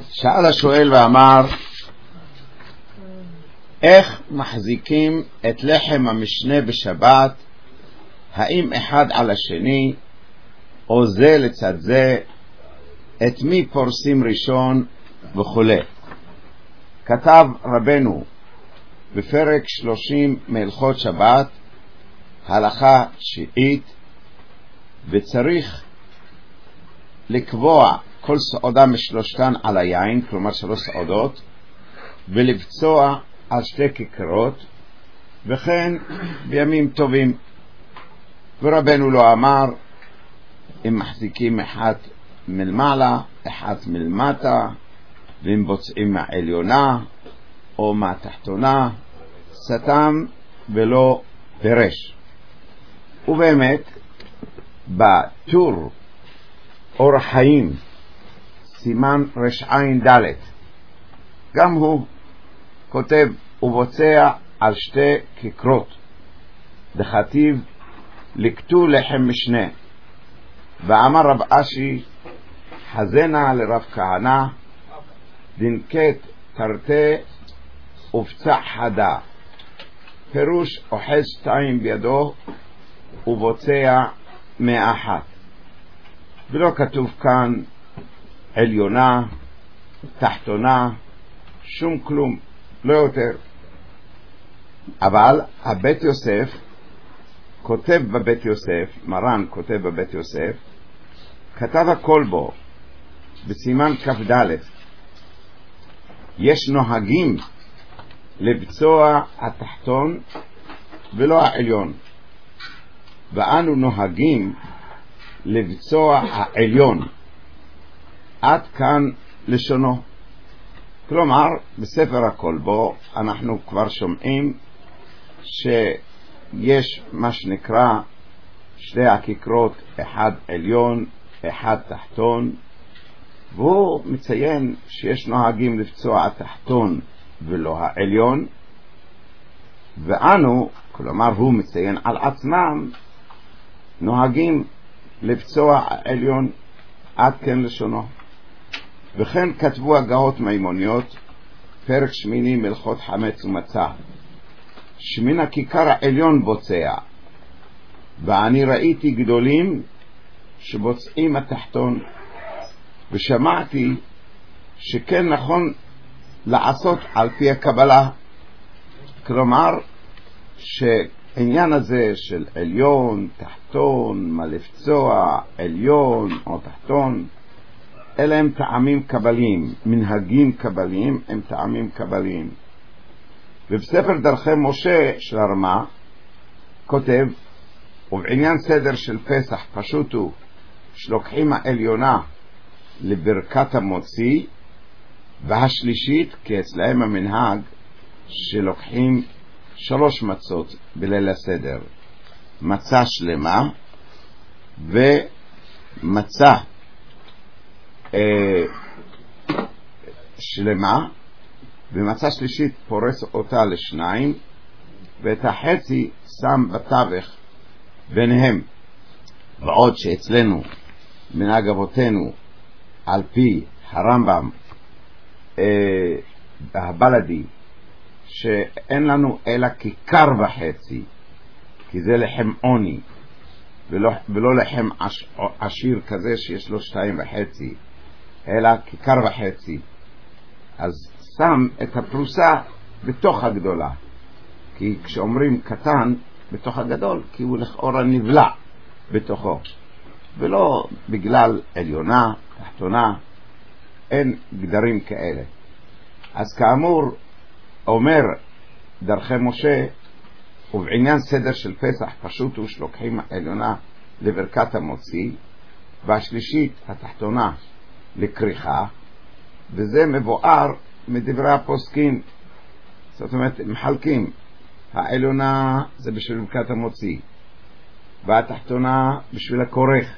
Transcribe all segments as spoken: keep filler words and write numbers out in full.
שאל השואל ואמר, איך מחזיקים את לחם המשנה בשבת? האם אחד על השני או זה לצד זה? את מי פורסים ראשון וכו'. כתב רבנו בפרק שלושים מהלכות שבת, הלכה תשיעית, וצריך לקבוע כל סעודה משלושתן על היין, כלומר שלוש סעודות, ולבצוע על שתי כיכרות, וכן בימים טובים. ורבנו לא אמר אם מחזיקים אחד מלמעלה, אחד מלמטה, ואם בוצעים מהעליונה או מהתחתונה, סתם ולא פרש. ובאמת בטור אור חיים סימן רשעין ד' גם הוא כותב ובוצע על שתי כיכרות, דכתיב לקטו לחם משנה. ואמר רב אשי חזנה לרב כהנא דנקט תרתי ופצע חדה, פירוש אוחז שתיים בידו ובוצע מאחת. ולא כתוב כאן עליונה, תחתונה, שום כלום, לא יותר. אבל הבית יוסף כותב בבית יוסף, מרן כותב בבית יוסף, כתב הכל בו בסימן כ"ד, יש נוהגים לבצוע התחתון ולא העליון, ואנו נוהגים לבצוע העליון. עד כאן לשונו. כלומר, בספר הכל בו אנחנו כבר שומעים שיש מה שנקרא שתי הכיכרות, אחד עליון, אחד תחתון, והוא מציין שיש נוהגים לבצוע התחתון ולא העליון, ואנו, כלומר הוא מציין על עצמם, נוהגים לבצוע העליון. עד כן לשונו. וכן כתבו הגאות מימוניות, פרק שמיני מלכות חמץ ומצה, שמן הכיכר העליון בוצע, ואני ראיתי גדולים שבוצעים התחתון, ושמעתי שכן נכון לעשות על פי הקבלה. כלומר שעניין הזה של עליון, תחתון, מה לפצוע, עליון או תחתון, אלה הם טעמים קבליים, מנהגים קבליים, הם טעמים קבליים. ובספר דרכי משה של הרמה כותב, ובעניין סדר של פסח פשוט הוא שלוקחים העליונה לברכת המוציא, והשלישית, כי אצלהם המנהג שלוקחים שלוש מצות בליל הסדר, מצה שלמה ומצה אה, שלמה, ומצה שלישית פורס אותה לשניים, ואת החצי שם בתווך ביניהם. ועוד שאצלנו מנהג אבותינו על פי הרמב"ם אה, הבלדי, שאין לנו אלא כיכר וחצי, כי זה לחם עוני, ולא, ולא לחם עש, עשיר כזה שיש לו שתיים וחצי, אלא כיכר וחצי. אז שם את הפרוסה בתוך הגדולה, כי כשאומרים קטן בתוך הגדול, כי הוא לכאורה נבלע בתוכו, ולא בגלל עליונה, תחתונה, אין גדרים כאלה. אז כאמור אומר דרכי משה, ובעניין סדר של פסח פשוט הוא שלוקחים העליונה לברכת המוציא, והשלישית התחתונה לקריחה, וזה מבואר מדברי הפוסקים. זאת אומרת, מחלקים, העליונה זה בשביל ברכת המוציא, והתחתונה בשביל הכורך.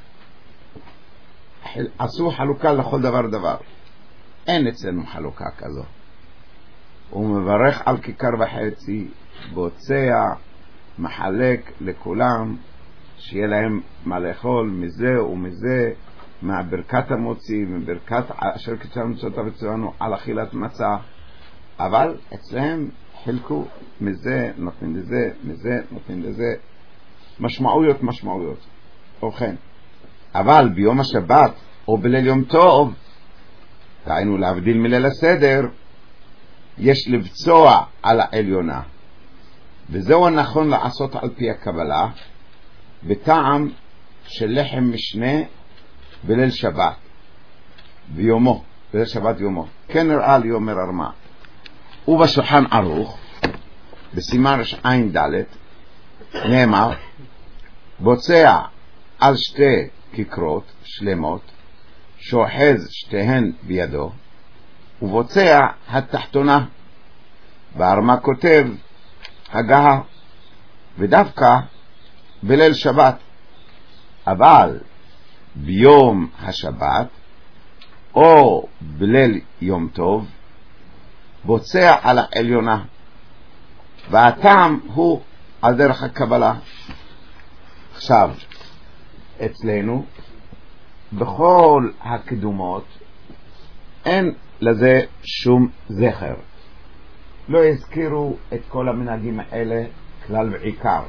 עשו חלוקה לכל דבר דבר. אין אצלנו חלוקה כזו. הוא מברך על כיכר וחצי, בוצע, מחלק לכולם, שיהיה להם מה לאכול מזה ומזה, מהברכת המוציא, מברכת אשר קיצרנו מצוותיו וציוונו על אכילת מצה, אבל אצלהם חילקו מזה, נותנים לזה, מזה, נותנים לזה, משמעויות משמעויות. ובכן, אבל ביום השבת או בליל יום טוב, דהיינו להבדיל מליל הסדר, יש לבצוע על העליונה, וזהו הנכון לעשות על פי הקבלה, בטעם של לחם משנה בליל שבת ויומו, בליל שבת ויומו, כן נראה לי אומר הרמה. ובשולחן ערוך בסימן רע"ד נאמר, בוצע על שתי כיכרות שלמות שאוחז שתיהן בידו, ובוצע התחתונה. והרמה כותב הגה, ודווקא בליל שבת, אבל ביום השבת או בליל יום טוב בוצע על העליונה, והטעם הוא על דרך הקבלה. עכשיו, אצלנו בכל הקדומות אין לזה שום זכר, לא הזכירו את כל המנהגים האלה כלל ועיקר,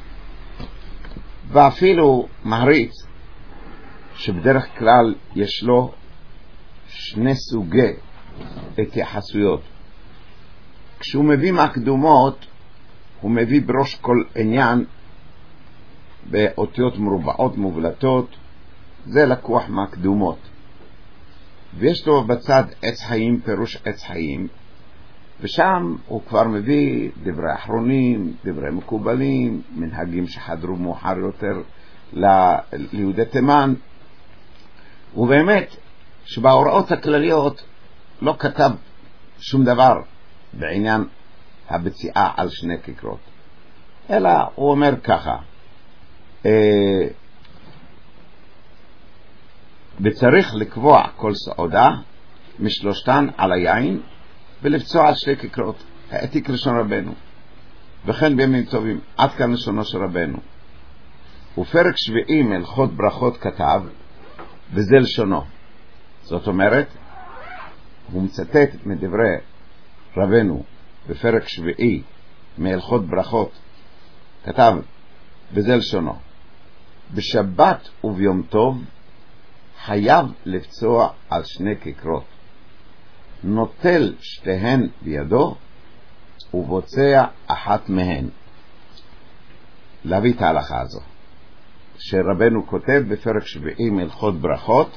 ואפילו מעריץ שבדרך כלל יש לו שני סוגי התייחסויות. כשהוא מביא מהקדומות הוא מביא בראש כל עניין באותיות מרובעות מובלטות, זה לקוח מהקדומות. ויש לו בצד עץ חיים, פירוש עץ חיים, ושם הוא כבר מביא דברי אחרונים, דברי מקובלים, מנהגים שחדרו מאוחר יותר ליהודי תימן. ובאמת שבהוראות הכלליות לא כתב שום דבר בעניין הבציעה על שני כיכרות, אלא הוא אומר ככה, אה, וצריך לקבוע כל סעודה משלושתן על היין ולבצוע על שתי כיכרות, העתיק לשון רבנו, וכן בימים טובים. עד כאן לשונו של רבנו. ופרק שביעי מהלכות ברכות כתב, וזה לשונו. זאת אומרת, הוא מצטט מדברי רבנו בפרק שביעי מהלכות ברכות כתב, וזה לשונו, בשבת וביום טוב חייב לבצוע על שני כיכרות, נוטל שתיהן בידו ובוצע אחת מהן. להביא את ההלכה הזו שרבנו כותב בפרק שביעי מהלכות ברכות,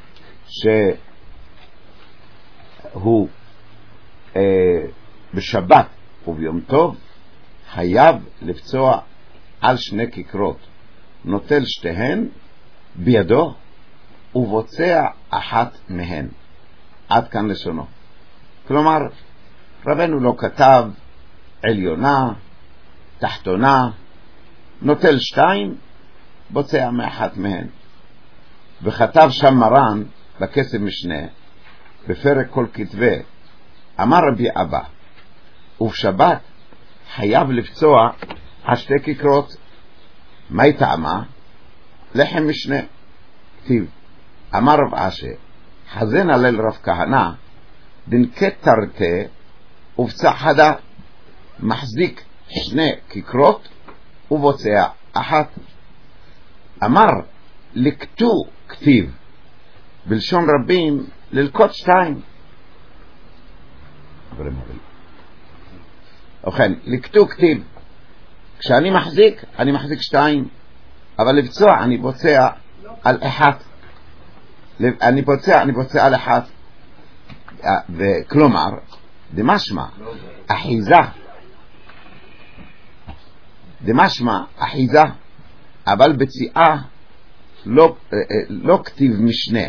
שהוא אה, בשבת וביום טוב חייב לבצוע על שני כיכרות, נוטל שתיהן בידו ובוצע אחת מהן. עד כאן לשונו. כלומר, רבנו לא כתב עליונה, תחתונה, נוטל שתיים, בוצע מאחת מהן. וכתב שם מרן בכסף משנה בפרק כל כתבי, אמר רבי אבא, ובשבת חייב לבצוע על שתי כיכרות. מה טעמה? לחם משנה. כתיב, אמר רב אשי, חזן הלל רב כהנא דנקט תרתי ובצע חדה, מחזיק שני כיכרות ובוצע אחת. אמר לקטו כתיב, בלשון רבים ללקוט שתיים. ובכן, לקטו כתיב, כשאני מחזיק אני מחזיק שתיים, אבל לבצוע אני בוצע על אחת. אני בוצע, אני בוצע על אחת. וכלומר, דמשמע אחיזה, דמשמע אחיזה, אבל בציעה לא, לא כתיב משנה.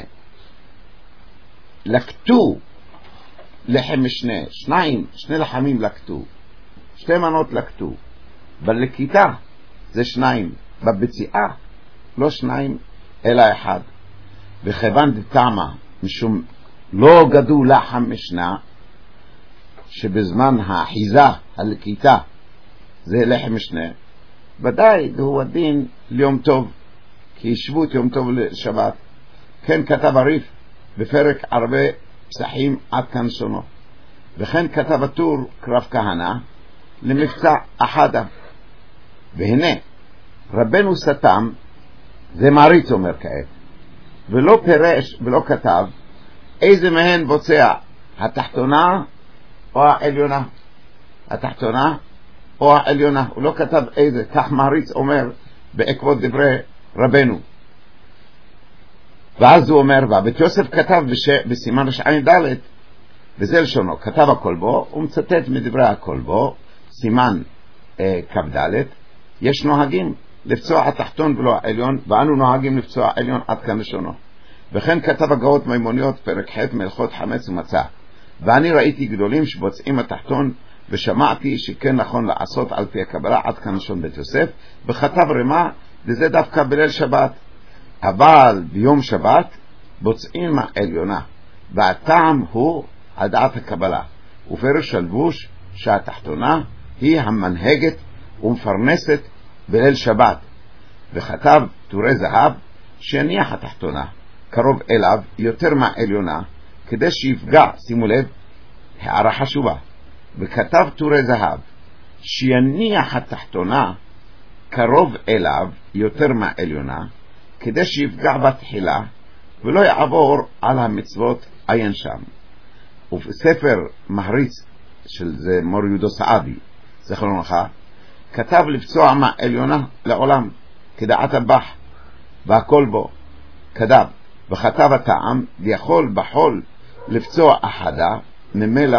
לקטו לחם משנה, שניים, שני לחמים לקטו, שתי מנות לקטו. בלקיטה זה שניים, בבציעה לא שניים אלא אחד. וכיוון דתמה משום לא גדו לחם משנה, שבזמן האחיזה הלקיטה זה לחם משנה, ודאי הוא הדין ליום טוב, כי ישבו את יום טוב לשבת. כן כתב הריף בפרק הרבה פסחים עד כאן שונו, וכן כתב הטור קרב כהנא למבצע אחדה. והנה רבנו סתם, זה מעריץ אומר כעת, ולא פרש ולא כתב איזה מהן בוצע, התחתונה או העליונה, התחתונה או העליונה, הוא לא כתב איזה, כך מעריץ אומר בעקבות דברי רבנו. ואז הוא אומר, ובית יוסף כתב בש... בסימן רשעים ד' וזה לשונו, כתב הכל בו, הוא מצטט מדברי הכל בו, סימן אה, כ"ד, יש נוהגים לפצוע התחתון ולא העליון, ואנו נוהגים לפצוע העליון עד כאן לשונו. וכן כתב הגאות מימוניות פרק ח' מלכות חמץ ומצה, ואני ראיתי גדולים שבוצעים התחתון, ושמעתי שכן נכון לעשות על פי הקבלה עד כאן לשון בית יוסף, וכתב רמה, וזה דווקא בליל שבת, אבל ביום שבת בוצעים העליונה, והטעם הוא על דעת הקבלה, ופרש הלבוש שהתחתונה היא המנהגת ומפרנסת בליל שבת. וכתב תורי זהב שיניח התחתונה קרוב אליו יותר מהעליונה, כדי שיפגע, שימו לב, הערה חשובה, וכתב תורי זהב שיניח התחתונה קרוב אליו יותר מהעליונה, כדי שיפגע בתחילה ולא יעבור על המצוות עיין שם. ובספר מהריץ של זה מור יהודו סעדי זכרונו לך, כתב לפצוע מהעליונה לעולם כדעת הבח, והכל בו כתב, וכתב הטעם ויכול בחול לפצוע אחדה ממילא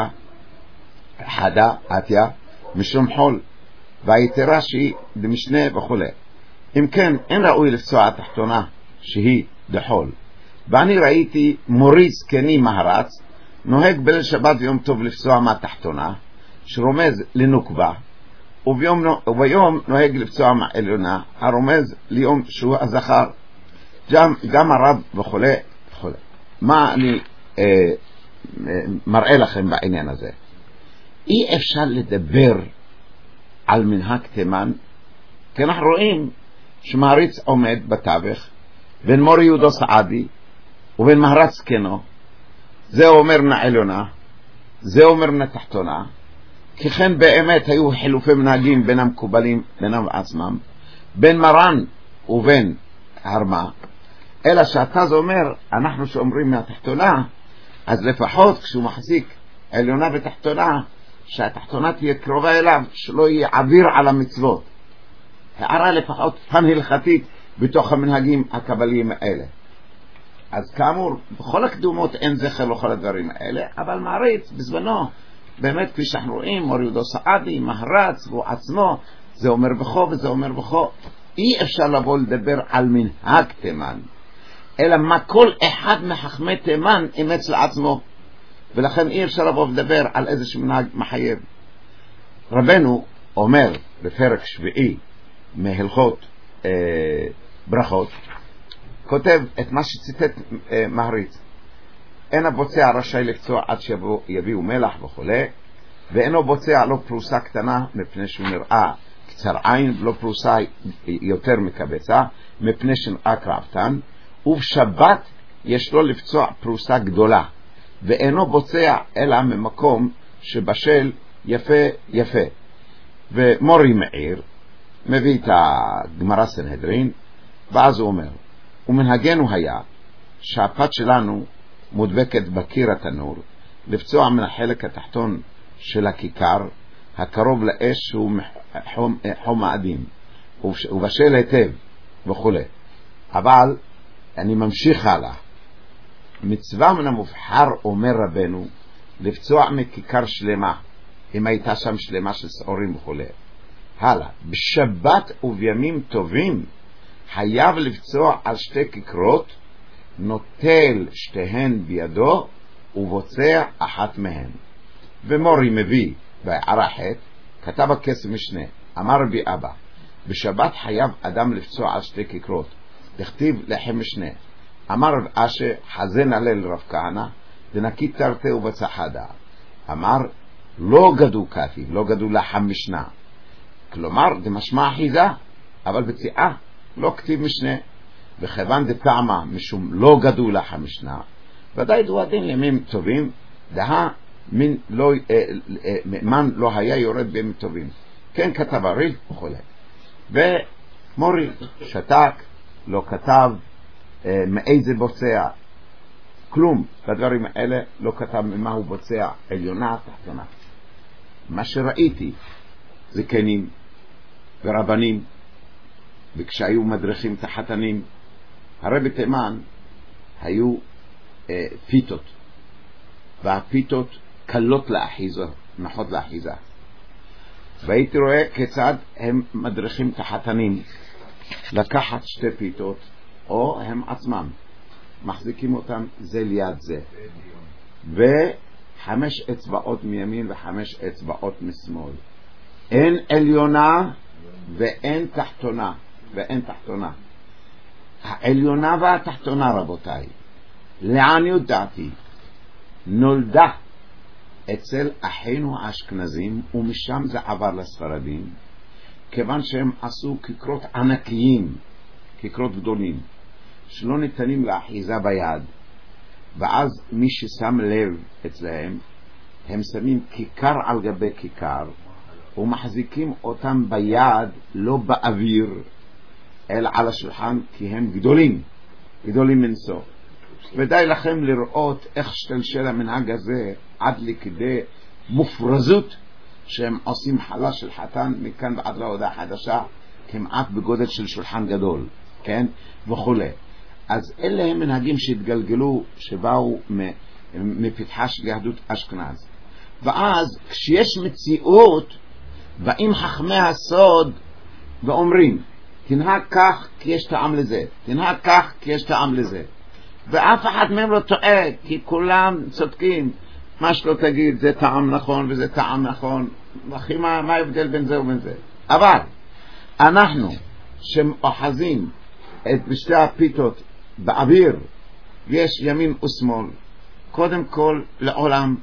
אחדה עתיה משום חול, והיתרה שהיא במשנה וכו'. אם כן, אין ראוי לפצוע התחתונה שהיא דחול. ואני ראיתי מוריס קני מהרץ נוהג בליל שבת ויום טוב לפצוע מהתחתונה שרומז לנוקבה, וביום, וביום נוהג לפצוע מהעליונה הרומז ליום שהוא הזכר, גם, גם הרב וכו' וכו'. מה אני אה, אה, מראה לכם בעניין הזה? אי אפשר לדבר על מנהג תימן, כי אנחנו רואים שמעריץ עומד בתווך בין מור יהודו סעדי ובין מהרץ קנו, זה אומר נעליונה, זה אומר נתחתונה, כי כן באמת היו חילופי מנהגים בין המקובלים בינם עצמם, בין מרן ובין הרמה, אלא שאתה זה אומר, אנחנו שאומרים מהתחתונה, אז לפחות כשהוא מחזיק עליונה ותחתונה, שהתחתונה תהיה קרובה אליו, שלא יהיה עביר על המצוות. הערה לפחות פן הלכתית בתוך המנהגים הקבליים האלה. אז כאמור, בכל הקדומות אין זכר לכל הדברים האלה, אבל מעריץ בזמנו, באמת כפי שאנחנו רואים, מור יהודו סעדי, מהרץ, והוא עצמו, זה אומר בכו וזה אומר בכו. אי אפשר לבוא לדבר על מנהג תימן, אלא מה כל אחד מחכמי תימן אימץ לעצמו, ולכן אי אפשר לבוא לדבר על איזה מנהג מחייב. רבנו אומר בפרק שביעי מהלכות אה, ברכות, כותב את מה שציטט אה, מהריץ, אין הבוצע רשאי לפצוע עד שיביאו מלח וכו', ואינו בוצע לא פרוסה קטנה מפני שהוא נראה קצר עין, ולא פרוסה יותר מקבצה מפני שנראה קרבתן, ובשבת יש לו לפצוע פרוסה גדולה, ואינו בוצע אלא ממקום שבשל יפה יפה. ומורי מאיר מביא את הגמרא סנהדרין, ואז הוא אומר, ומנהגנו היה שהפת שלנו מודבקת בקיר התנור, לפצוע מן החלק התחתון של הכיכר הקרוב לאש שהוא חום, חום מאדים, ובשל היטב וכו'. אבל אני ממשיך הלאה, מצווה מן המובחר אומר רבנו לפצוע מכיכר שלמה, אם הייתה שם שלמה של שעורים וכו'. הלאה, בשבת ובימים טובים חייב לפצוע על שתי כיכרות, נוטל שתיהן בידו ובוצע אחת מהן. ומורי מביא בהערה ח' כתב הכסף משנה, אמר רבי אבא, בשבת חייב אדם לפצוע על שתי כיכרות, תכתיב לחם משנה. אמר רב אשה, חזן הלל רב כהנא, דנקי תרתי ובצחדה. אמר, לא גדו כתיב, לא גדו לחם משנה. כלומר, דמשמע אחיזה, אבל בציעה, לא כתיב משנה. וכיוון דתעמה משום לא גדולה המשנה, ודאי דו הדין לימים טובים, דה מן לא, מן לא היה יורד בימים טובים. כן כתב הרי"ף וכו'. ומורי שתק, לא כתב אה, מאיזה בוצע, כלום בדברים האלה, לא כתב ממה הוא בוצע, עליונה, תחתונה. מה שראיתי, זקנים ורבנים, וכשהיו מדריכים את החתנים, הרי בתימן היו אה, פיתות, והפיתות קלות לאחיזה, נחות לאחיזה. והייתי רואה כיצד הם מדריכים את החתנים לקחת שתי פיתות, או הם עצמם מחזיקים אותם זה ליד זה, וחמש אצבעות מימין וחמש אצבעות משמאל. אין עליונה ואין תחתונה, ואין תחתונה. העליונה והתחתונה, רבותיי, לעניות דעתי, נולדה אצל אחינו האשכנזים, ומשם זה עבר לספרדים, כיוון שהם עשו כיכרות ענקיים, כיכרות גדולים, שלא ניתנים לאחיזה ביד. ואז מי ששם לב אצלהם, הם שמים כיכר על גבי כיכר, ומחזיקים אותם ביד, לא באוויר, אלא על השולחן, כי הם גדולים, גדולים מנסוף. ודי לכם לראות איך שתלשל המנהג הזה עד לכדי מופרזות, שהם עושים חלה של חתן מכאן ועד להודעה חדשה, כמעט בגודל של שולחן גדול, כן? וכו'. אז אלה הם מנהגים שהתגלגלו, שבאו מפתחה של יהדות אשכנז. ואז כשיש מציאות, באים חכמי הסוד ואומרים, תנהג כך כי יש טעם לזה, תנהג כך כי יש טעם לזה. ואף אחד מהם לא טועה, כי כולם צודקים. מה שלא תגיד, זה טעם נכון וזה טעם נכון. אחי, מה, מה ההבדל בין זה ובין זה? אבל אנחנו שאוחזים את בשתי הפיתות באוויר, יש ימין ושמאל, קודם כל לעולם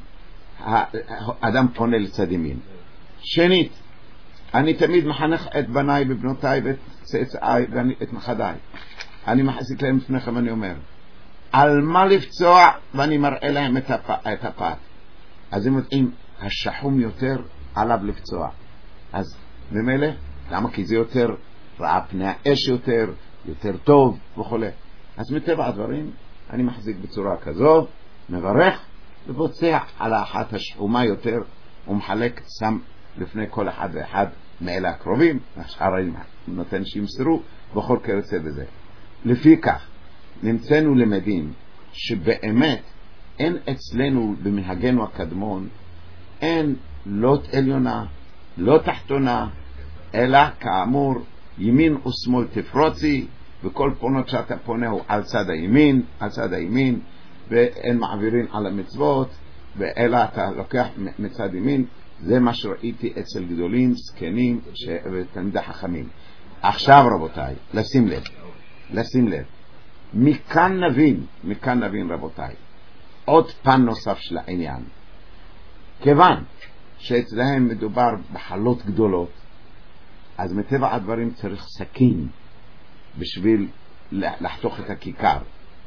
האדם פונה לצד ימין. שנית, אני תמיד מחנך את בניי ובנותיי ואת צאצאיי ואת נכדיי, אני מחזיק להם לפניכם, אני אומר על מה לפצוע, ואני מראה להם את, הפ... את הפת. אז הם יודעים, השחום יותר עליו לפצוע. אז במילא, למה? כי זה יותר ראה פני האש יותר, יותר טוב וכו'. אז מטבע הדברים, אני מחזיק בצורה כזו, מברך ובוצע על האחת השחומה יותר, ומחלק, שם לפני כל אחד ואחד מאלה הקרובים, השאר אני נותן שימסרו, בכל כרצה בזה. לפי כך, נמצאנו למדים שבאמת אין אצלנו במנהגנו הקדמון, אין לא עליונה, לא תחתונה, אלא כאמור ימין ושמאל תפרוצי, וכל פונות שאתה פונה הוא על צד הימין, על צד הימין, ואין מעבירים על המצוות, ואלא אתה לוקח מצד ימין. זה מה שראיתי אצל גדולים, זקנים ותלמידי חכמים. עכשיו רבותיי, לשים לב, לשים לב. מכאן נבין, מכאן נבין רבותיי, עוד פן נוסף של העניין. כיוון שאצלהם מדובר בחלות גדולות, אז מטבע הדברים צריך סכין בשביל לחתוך את הכיכר.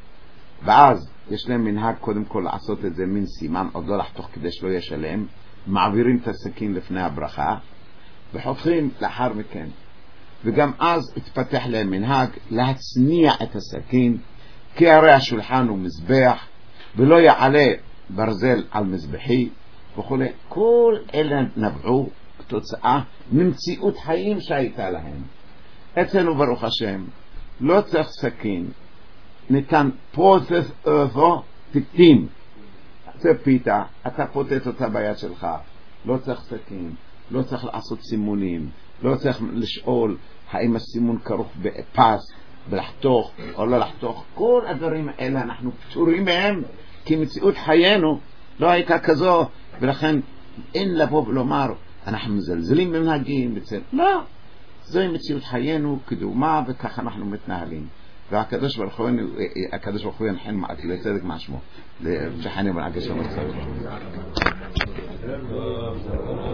ואז יש להם מנהג קודם כל לעשות את זה מין סימן, עוד לא לחתוך כדי שלא ישלם, מעבירים את הסכין לפני הברכה, וחותכים לאחר מכן. וגם אז התפתח להם מנהג להצניע את הסכין, כי הרי השולחן הוא מזבח, ולא יעלה ברזל על מזבחי וכו'. כל אלה נבעו כתוצאה ממציאות חיים שהייתה להם. אצלנו ברוך השם לא צריך סכין, ניתן פרוטס אבו פיתים. זה פיתה, אתה פוטט אותה ביד שלך, לא צריך סכין, לא צריך לעשות סימונים, לא צריך לשאול האם הסימון כרוך בפס, בלחתוך או לא לחתוך. כל הדברים האלה אנחנו פטורים מהם, כי מציאות חיינו לא הייתה כזו, ולכן אין לבוא ולומר אנחנו מזלזלים במנהגים בצל. לא, זוהי מציאות חיינו קדומה, וכך אנחנו מתנהלים. והקדוש ברוך הוא, הקדוש ברוך הוא ינחן מעקלי צדק מה שמו, שחני בנעקש המרצה.